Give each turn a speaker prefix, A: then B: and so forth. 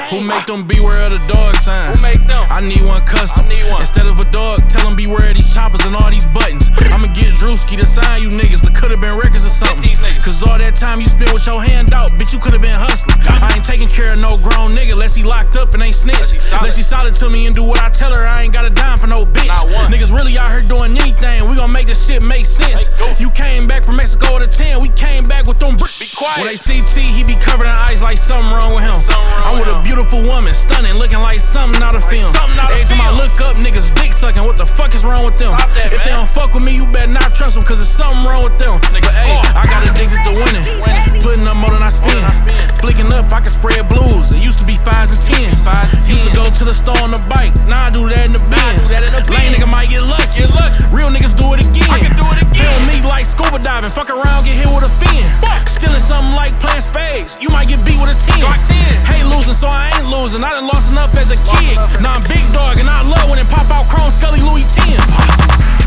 A: Who make them beware of the dog signs?
B: Who make them?
A: I need one custom. Instead of a dog, tell them beware of these choppers and all these buttons. I'ma get Drewski to sign you niggas. There could've been records or something. Cause all that time you spent with your hand out, bitch, you could've been hustling. I ain't taking care of no grown nigga unless he locked up and ain't snitched. Unless he solid to me and do what I tell her, I ain't got a dime for no bitch. Niggas really out here doing anything, we gon' make this shit make sense. You came back from Mexico with a 10, we came back with them bricks. Be quiet. When they see T, he be covered in ice like something wrong with him. I'm with a beautiful woman, stunning, looking like something out of film. Every time I look up, niggas dick sucking, what the fuck is wrong with them? If they don't fuck with me, you better not trust them, cause there's something wrong with them. But hey, I got addicted to winning, putting up more than I spend. Flicking up, I can spread blues, it used to be 5s and 10s. Used to go to the store on the bike, now I do that in the Benz. Lame nigga might get lucky, real niggas do it again. Film me like scuba diving, fuck around, get hit with a fin. Stealing something like playing spades, you might get beat with a 10. Hate losing, so I ain't losing, I done lost enough as a kid. Now I'm big dog and I love when it pop out Chrome Scully Louis 10.